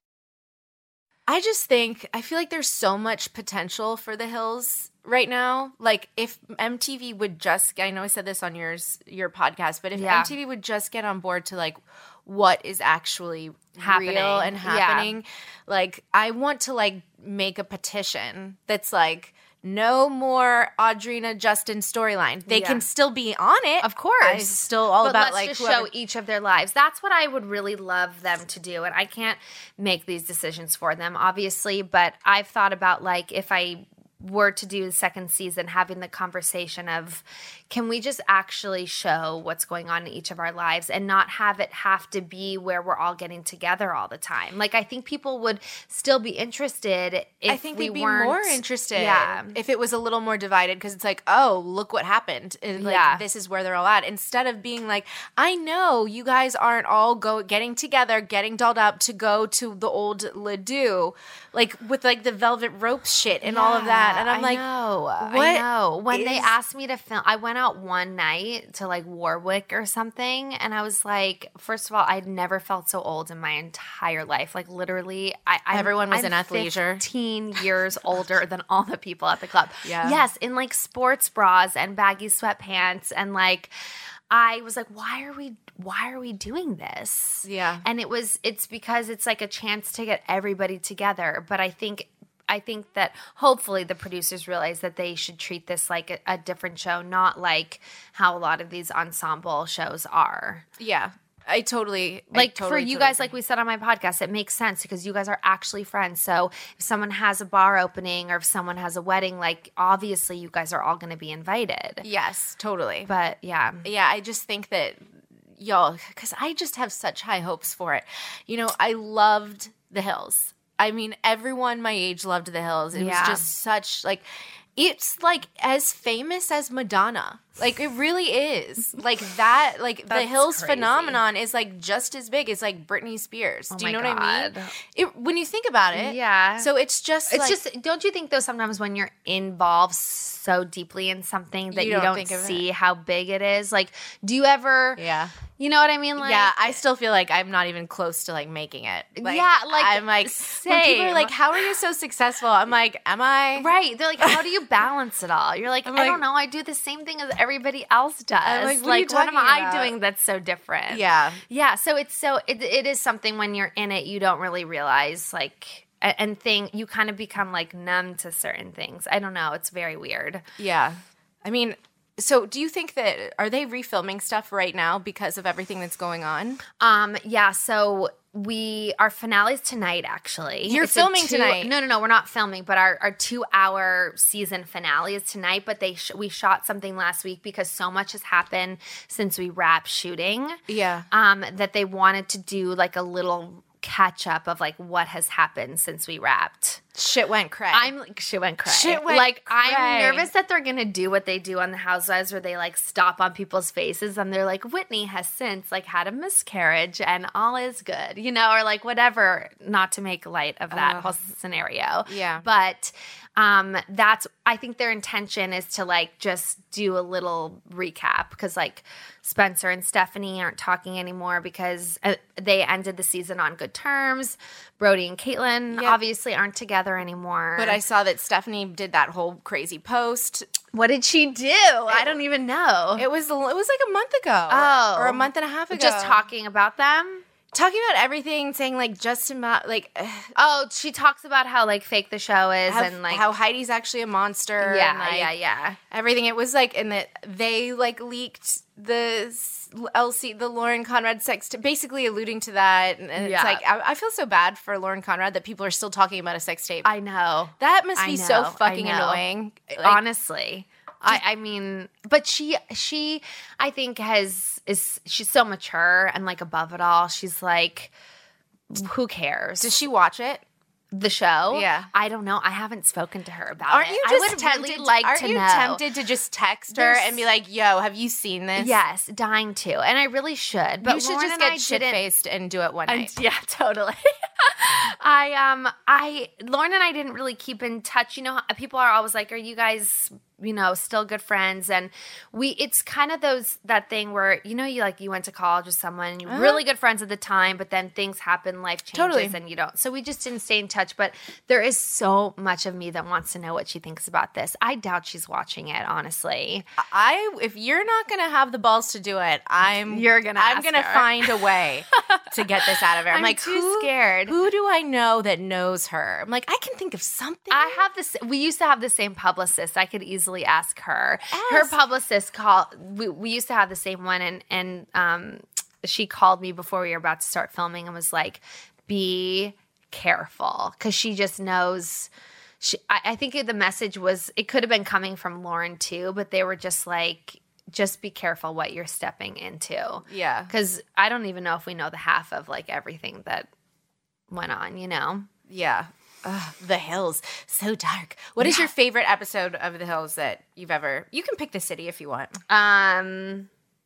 I just think I feel like there's so much potential for the Hills right now. Like if M T V would just, I know I said this on yours your podcast, but if Yeah. M T V would just get on board to like what is actually Happening. real and Yeah. happening, like I want to like make a petition that's like no more Audrina Justin storyline. They Yeah. can still be on it, Of course. I'm still all but about let's like just whoever- show each of their lives. That's what I would really love them to do. And I can't make these decisions for them, obviously. But I've thought about like if I were to do the second season, having the conversation of can we just actually show what's going on in each of our lives and not have it have to be where we're all getting together all the time. Like I think people would still be interested if I think we they'd be weren't more interested Yeah. if it was a little more divided because it's like, oh, look what happened. And, like, Yeah. this is where they're all at. Instead of being like, I know you guys aren't all go getting together, getting dolled up to go to the old Ledoux, like with like the velvet rope shit and all of that. And I'm I like, know, what I know. When they is- asked me to film, I went out one night to like Warwick or something, and I was like, first of all, I'd never felt so old in my entire life. Like literally, I I'm, Everyone was I'm in athleisure. fifteen years older than all the people at the club. Yeah. Yes, in like sports bras and baggy sweatpants, and like. I was like, why are we why are we doing this? Yeah. And it was it's because it's like a chance to get everybody together. But I think I think that hopefully the producers realize that they should treat this like a, a different show, not like how a lot of these ensemble shows are. yeah, I totally I Like totally, for you totally guys, like we said on my podcast, it makes sense because you guys are actually friends. So if someone has a bar opening or if someone has a wedding, like obviously you guys are all going to be invited. yes, totally. But yeah. yeah, I just think that y'all, because I just have such high hopes for it. You know, I loved The Hills. I mean, everyone my age loved The Hills. It Yeah. was just such, like, it's, like, as famous as Madonna. Like, it really is. Like, that, like, The That's Hills crazy. phenomenon is, like, just as big as, like, Britney Spears. Do you my know what I mean? God. It, when you think about it. Yeah. So it's just, It's like, just, don't you think though sometimes when you're involved so deeply in something that You you don't don't, think of see how big it is? Like, do you ever, yeah. you know what I mean? Like, yeah, I still feel like I'm not even close to like making it. Like, Yeah, like, I'm like when people are same. like, "How are you so successful?" I'm like, "Am I?" right. They're like, how do you balance it all? You're like, I'm I like- don't know. I do the same thing as everybody else does. I'm like, what are you what am talking I about? doing that's so different? Yeah, Yeah, so it's so it, it is something when you're in it you don't really realize like a- and thing you kind of become like numb to certain things. I don't know, it's very weird. yeah. I mean, so do you think that are they refilming stuff right now because of everything that's going on? Um yeah, so we our finale's tonight actually. You're It's a filming two- tonight. No, no, no, we're not filming, but our, our two hour season finale is tonight. But they sh- we shot something last week because so much has happened since we wrapped shooting. Yeah. Um, that they wanted to do like a little catch up of like what has happened since we wrapped. Shit went cray. I'm like shit went cray. Shit went like cray. I'm nervous that they're gonna do what they do on the Housewives, where they like stop on people's faces and they're like, Whitney has since like had a miscarriage and all is good, you know, or like whatever. Not to make light of that Ugh. whole scenario. Yeah. but um, that's I think their intention is to like just do a little recap because like Spencer and Stephanie aren't talking anymore because uh, they ended the season on good terms. Brody and Caitlyn Yep. obviously aren't together anymore. but I saw that Stephanie did that whole crazy post. What did she do? I don't even know. It was it was like a month ago, Oh. or a month and a half ago. Just talking about them? talking about everything, saying like just about like Oh, she talks about how like fake the show is how, and like how Heidi's actually a monster. yeah, and, like, yeah, yeah. everything. It was like, and that they like leaked the L C, the Lauren Conrad sex, t- basically alluding to that. And, and it's Yeah. like, I, I feel so bad for Lauren Conrad that people are still talking about a sex tape. I know. that must I be know, so I fucking know. annoying. Like, Honestly. I, I mean, but she, she, I think has, is, she's so mature and like above it all. She's like, who cares? does she watch it? The show? Yeah. I don't know. I haven't spoken to her about Aren't it. you I just would tempted? really like aren't to you know. tempted to just text her There's- and be like, "Yo, have you seen this?" Yes, dying to. And I really should. But you should Lauren just and I get shit didn't- faced and do it one And- night. yeah, totally. I um I Lauren and I didn't really keep in touch. You know, how- people are always like, "Are you guys, you know, still good friends?" And we it's kind of those that thing where, you know, you like you went to college with someone and you're Uh-huh. really good friends at the time, but then things happen, life changes Totally. and you don't. So we just didn't stay in touch, but there is so much of me that wants to know what she thinks about this. I doubt she's watching it, honestly. I if you're not gonna have the balls to do it, I'm You're gonna I'm ask gonna her. find a way to get this out of her. I'm, I'm like too who, scared. Who do I know that knows her? I'm like, I can think of something. I have this. We used to have the same publicist. I could easily ask her. Her Ask. publicist called. We, we used to have the same one, and and um, she called me before we were about to start filming and was like, "Be careful," because she just knows. She, I, I think the message was. It could have been coming from Lauren too, but they were just like, "Just be careful what you're stepping into." Yeah. Because I don't even know if we know the half of like everything that went on. You know. Yeah. Ugh, The Hills, so dark. What is your favorite episode of The Hills that you've ever? You can pick the city if you want. Um.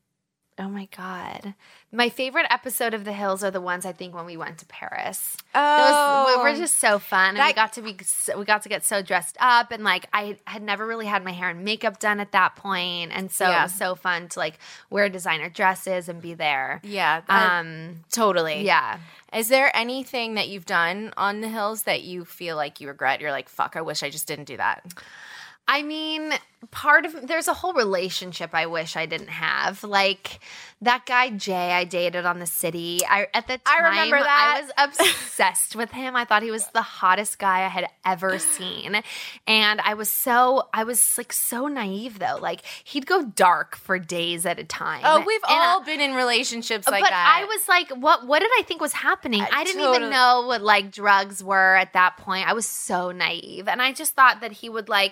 Oh my god, my favorite episode of The Hills are the ones I think when we went to Paris. Oh, Those were just so fun, and we That- got to be so, we got to get so dressed up, and like I had never really had my hair and makeup done at that point, and so Yeah. it was so fun to like wear designer dresses and be there. yeah. that- Um. totally. Yeah. Is there anything that you've done on The Hills that you feel like you regret? You're like, fuck, I wish I just didn't do that. I mean, part of there's a whole relationship I wish I didn't have. Like that guy Jay I dated on The City. I at the time I remember that. I was obsessed with him. I thought he was the hottest guy I had ever seen. And I was so I was like so naive though. Like he'd go dark for days at a time. Oh, we've And all I- been in relationships like but that. I was like, what what did I think was happening? I I didn't totally- even know what like drugs were at that point. I was so naive. And I just thought that he would like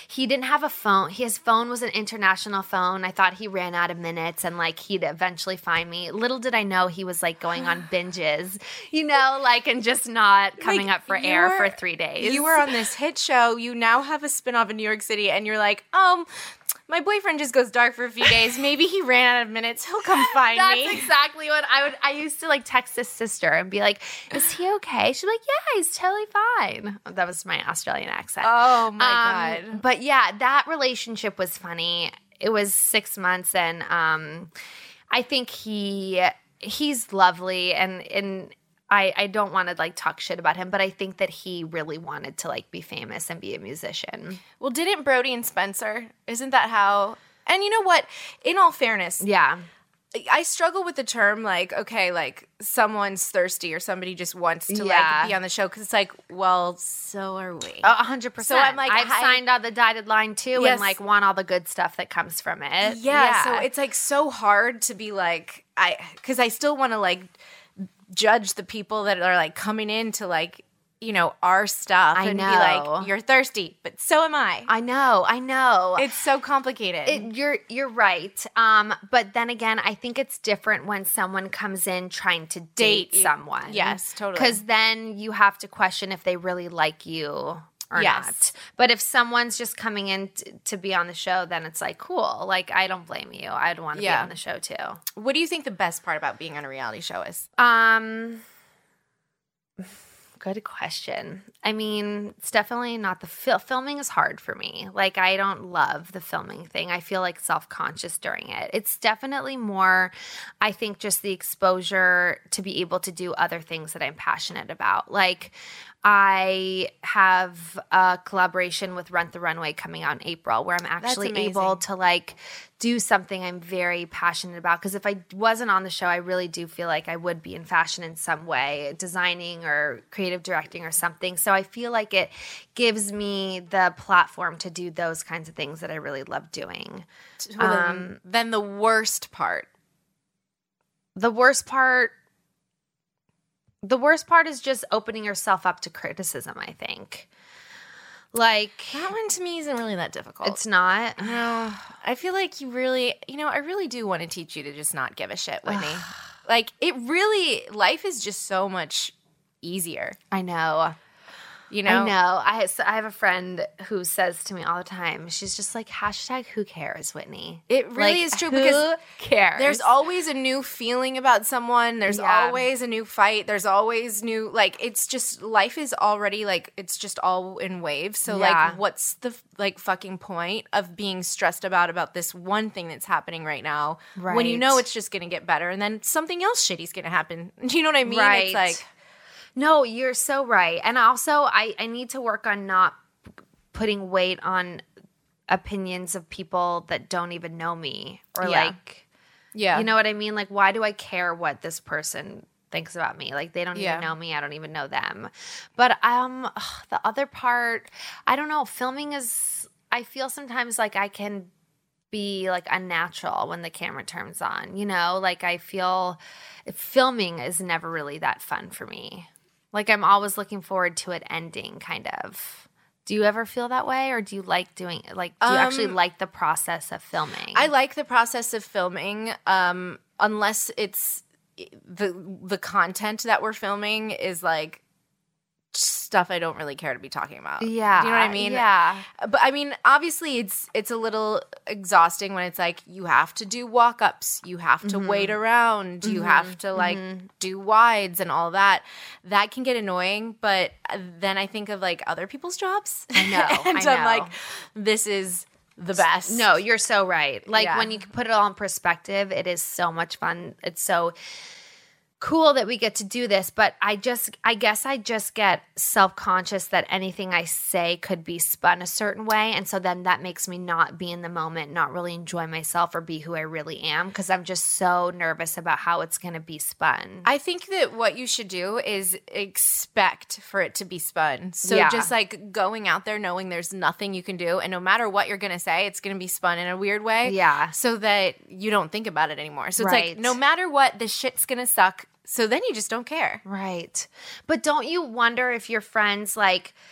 he didn't have a phone. His phone was an international phone. I thought he ran out of minutes and like he'd eventually find me. Little did I know he was like going on binges, you know, like and just not coming Like, up for you air were- for three days. You were on this hit show. You now have a spinoff in New York City, and you're like, um, my boyfriend just goes dark for a few days. Maybe he ran out of minutes. He'll come find That's me. exactly what I would. I used to like text his sister and be like, "Is he okay?" She'd be like, "Yeah, he's totally fine." That was my Australian accent. Oh my Um, god. But yeah, that relationship was funny. It was six months, and um, I think he he's lovely, and and I I don't want to like talk shit about him, but I think that he really wanted to like be famous and be a musician. Well, didn't Brody and Spencer? Isn't that how? And you know what? In all fairness, Yeah. I struggle with the term like, okay, like someone's thirsty or somebody just wants to Yeah. like be on the show because it's like, well, so are we. A hundred percent. So I'm like, I've I- signed on the dotted line too, Yes. and like want all the good stuff that comes from it. Yeah, so it's like so hard to be like I because I still want to like judge the people that are like coming into like you know our stuff I and know. be like you're thirsty, but so am I. I know, I know. It's so complicated. It, you're you're right. Um, but then again, I think it's different when someone comes in trying to date, Date you. someone. Yes, totally. Because then you have to question if they really like you or Yes. not. But if someone's just coming in t- to be on the show, then it's like cool. Like I don't blame you. I'd want to Yeah. be on the show too. What do you think the best part about being on a reality show is? Um. Good question. I mean, it's definitely not the fil- filming is hard for me. Like, I don't love the filming thing. I feel like self conscious during it. It's definitely more, I think, just the exposure to be able to do other things that I'm passionate about. Like, I have a collaboration with Rent the Runway coming out in April where I'm actually amazing. able to like do something I'm very passionate about. Because if I wasn't on the show, I really do feel like I would be in fashion in some way, designing or creative directing or something. So I feel like it gives me the platform to do those kinds of things that I really love doing. Well, Um, then, then the worst part. The worst part, the worst part is just opening yourself up to criticism, I think. Like, That one to me isn't really that difficult. it's not. No, I feel like you really, you know, I really do want to teach you to just not give a shit, Whitney. Like, it really, life is just so much easier, I know. you know? I know. I so I have a friend who says to me all the time, she's just like, hashtag who cares, Whitney. It really Like, is true who because cares? there's always a new feeling about someone. There's Yeah. always a new fight. There's always new, like, it's just, life is already, like, it's just all in waves. So, Yeah. like, what's the, like, fucking point of being stressed about, about this one thing that's happening right now when you Right. know it's just going to get better and then something else shitty's going to happen? You know what I mean? Right. It's like, No, you're so right. And also, I, I need to work on not p- putting weight on opinions of people that don't even know me or Yeah. like, yeah. you know what I mean? Like, why do I care what this person thinks about me? Like, they don't Yeah. even know me. I don't even know them. But um, ugh, the other part, I don't know. Filming is, I feel sometimes like I can be like unnatural when the camera turns on, you know? Like, I feel filming is never really that fun for me. Like, I'm always looking forward to it ending, kind of. Do you ever feel that way, or do you like doing like? Do you actually Um, like the process of filming? I like the process of filming, um, unless it's the the content that we're filming is like stuff I don't really care to be talking about. yeah, Do you know what I mean? Yeah, But I mean, obviously, it's it's a little exhausting when it's like you have to do walk ups, you have to wait around, you have to like do wides and all that. That can get annoying. But then I think of like other people's jobs. I know, and I I'm know. like, this is the best. No, you're so right. Like Yeah. when you can put it all in perspective, it is so much fun. It's so cool that we get to do this, but I just I guess I just get self-conscious that anything I say could be spun a certain way, and so then that makes me not be in the moment, not really enjoy myself or be who I really am, because I'm just so nervous about how it's going to be spun. I think that what you should do is expect for it to be spun. So Yeah. just like going out there knowing there's nothing you can do, and no matter what you're going to say, it's going to be spun in a weird way. Yeah. So that you don't think about it anymore. So it's Right. like no matter what, this shit's going to suck. So then you just don't care. Right. But don't you wonder if your friends like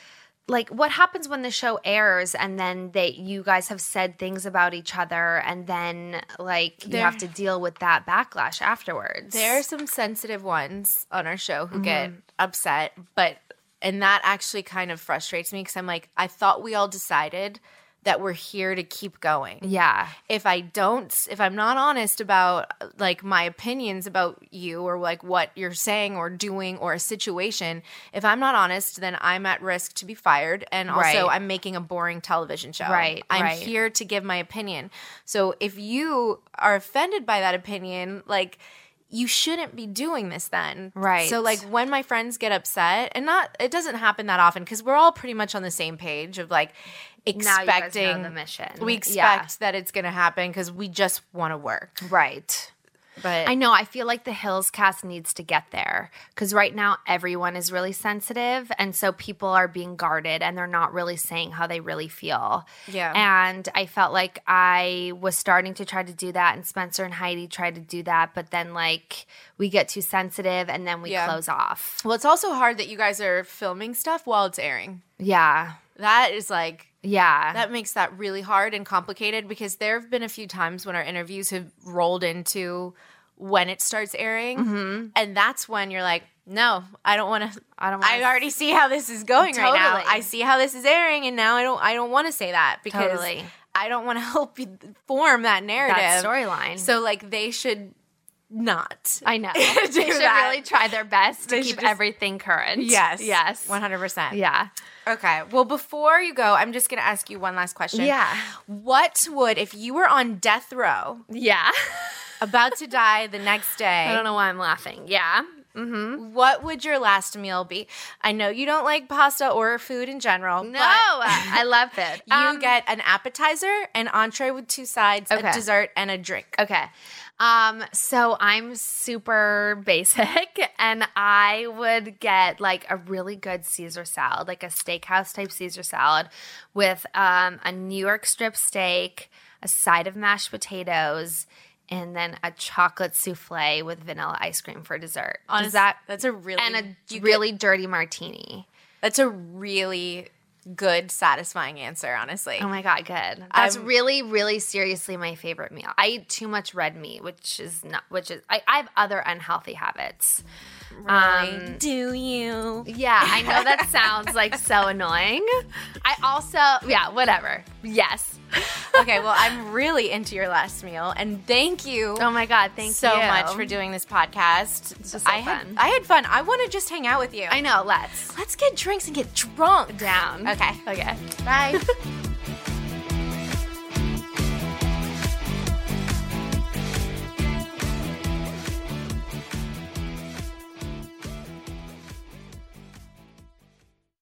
like what happens when the show airs and then they you guys have said things about each other and then like you There- have to deal with that backlash afterwards. There are some sensitive ones on our show who Mm-hmm. get upset, but and that actually kind of frustrates me because I'm like, I thought we all decided that we're here to keep going. Yeah. If I don't, if I'm not honest about like my opinions about you or like what you're saying or doing or a situation, if I'm not honest, then I'm at risk to be fired. And also Right. I'm making a boring television show. Right, I'm right. here to give my opinion. So if you are offended by that opinion, like you shouldn't be doing this then. Right. So like when my friends get upset, and not it doesn't happen that often because we're all pretty much on the same page of like Now you guys know expecting the mission. we Yeah. expect that it's going to happen because we just want to work. Right. But I know. I feel like the Hills cast needs to get there because right now everyone is really sensitive. And so people are being guarded and they're not really saying how they really feel. Yeah. And I felt like I was starting to try to do that. And Spencer and Heidi tried to do that. But then, like, we get too sensitive and then we Yeah. close off. well, it's also hard that you guys are filming stuff while it's airing. Yeah. That is like Yeah. that makes that really hard and complicated because there have been a few times when our interviews have rolled into when it starts airing, Mm-hmm. and that's when you're like, no, I don't want to. I don't wanna I already see how this is going right now. Totally. I see how this is airing, and now I don't. I don't want to say that because Totally. I don't want to help you form that narrative, that storyline. So like they should not. I know. do They should that. really try their best They to should keep just- everything current. Yes. Yes. One hundred percent. Yeah. Okay. Well, before you go, I'm just going to ask you one last question. Yeah. What would, if you were on death row, Yeah. about to die the next day, I don't know why I'm laughing. Yeah. what would your last meal be? I know you don't like pasta or food in general. No, but I love it. you Um, get an appetizer, an entree with two sides, Okay. a dessert, and a drink. Okay. Um, so I'm super basic and I would get like a really good Caesar salad, like a steakhouse type Caesar salad with um, a New York strip steak, a side of mashed potatoes, and then a chocolate souffle with vanilla ice cream for dessert. Does Honest- that that's a really and a you really dirty martini. That's a really good, satisfying answer. Honestly. Oh my God, good. That's I'm- really, really seriously my favorite meal. I eat too much red meat, which is not, which is, I, I have other unhealthy habits. Really? Do you? Yeah, I know that sounds like so annoying. I also, yeah, whatever. Yes. Okay, well, I'm really into your last meal, and thank you. Oh my God, thank so you much for doing this podcast. It's just so I had fun. I had fun. I want to just hang out with you. I know, let's. Let's get drinks and get drunk. Down. Okay. Okay. Bye.